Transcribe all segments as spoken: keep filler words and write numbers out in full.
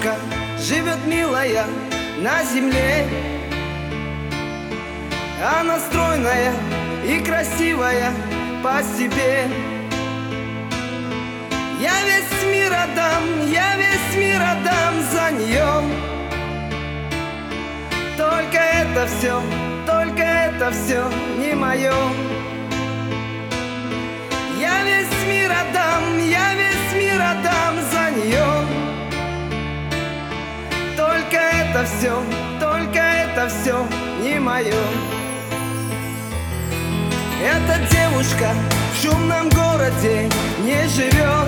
девушка живет милая на земле. Она стройная и красивая по себе. Я весь мир отдам, я весь мир отдам за нее. Только это все, только это все не мое. Я весь мир отдам, я весь мир отдам за нее. Только это все, только это все не мое. Эта девушка в шумном городе не живет.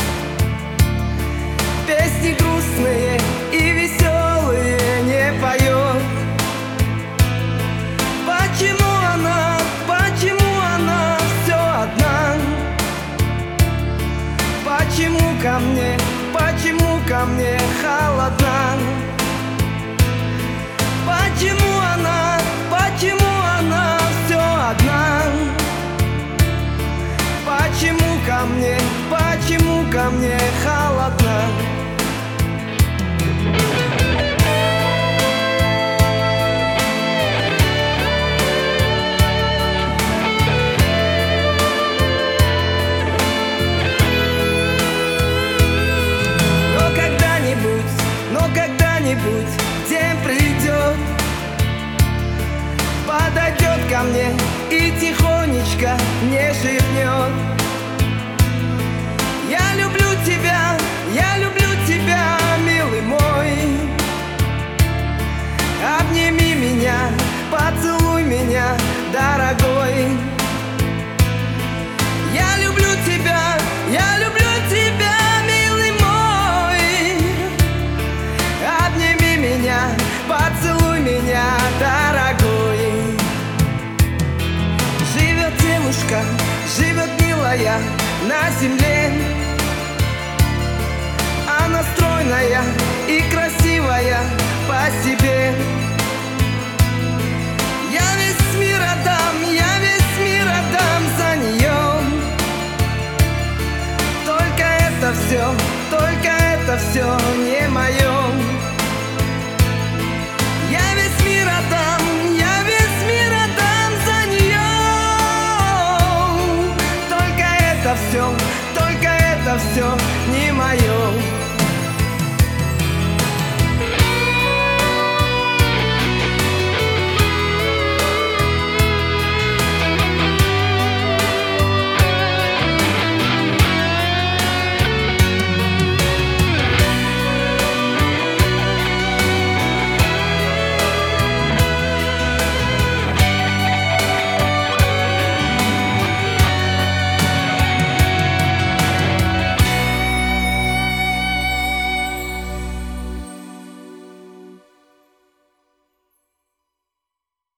Песни грустные и веселые не поет. Почему она, почему она все одна? Почему ко мне, почему ко мне холодна? Почему она, почему она все одна? Почему ко мне, почему ко мне холодна? Но когда-нибудь, но когда-нибудь день придет, подойдет ко мне и тихонечко мне шепнет: я люблю тебя, я люблю тебя, милый мой. Обними меня, поцелуй меня, дорогой. Я люблю тебя, я люблю тебя, милый мой. Обними меня, поцелуй меня, дорогой. Живет девушка, живет милая на земле. Она стройная и красивая по себе. Я весь мир отдам, я весь мир отдам за нее. Только это все, только это все